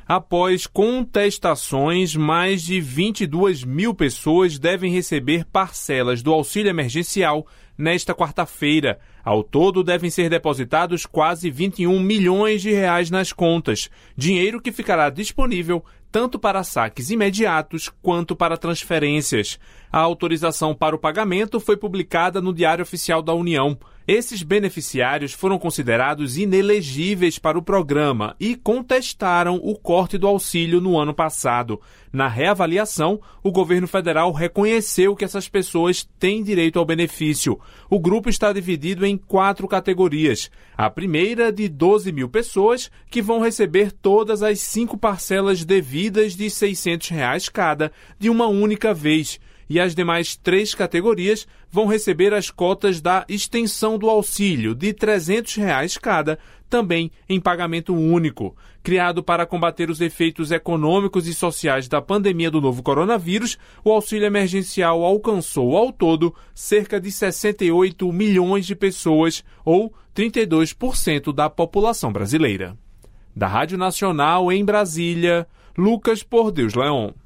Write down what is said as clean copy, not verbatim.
Após contestações, mais de 22 mil pessoas devem receber parcelas do auxílio emergencial nesta quarta-feira. Ao todo, devem ser depositados quase 21 milhões de reais nas contas, dinheiro que ficará disponível tanto para saques imediatos quanto para transferências. A autorização para o pagamento foi publicada no Diário Oficial da União. Esses beneficiários foram considerados inelegíveis para o programa e contestaram o corte do auxílio no ano passado. Na reavaliação, o governo federal reconheceu que essas pessoas têm direito ao benefício. O grupo está dividido em 4 categorias. A primeira, de 12 mil pessoas, que vão receber todas as 5 parcelas devidas de R$ 600 cada, de uma única vez. E as demais 3 categorias vão receber as cotas da extensão do auxílio de R$ 300 cada, também em pagamento único. Criado para combater os efeitos econômicos e sociais da pandemia do novo coronavírus, o auxílio emergencial alcançou ao todo cerca de 68 milhões de pessoas, ou 32% da população brasileira. Da Rádio Nacional em Brasília, Lucas Por Deus Leon.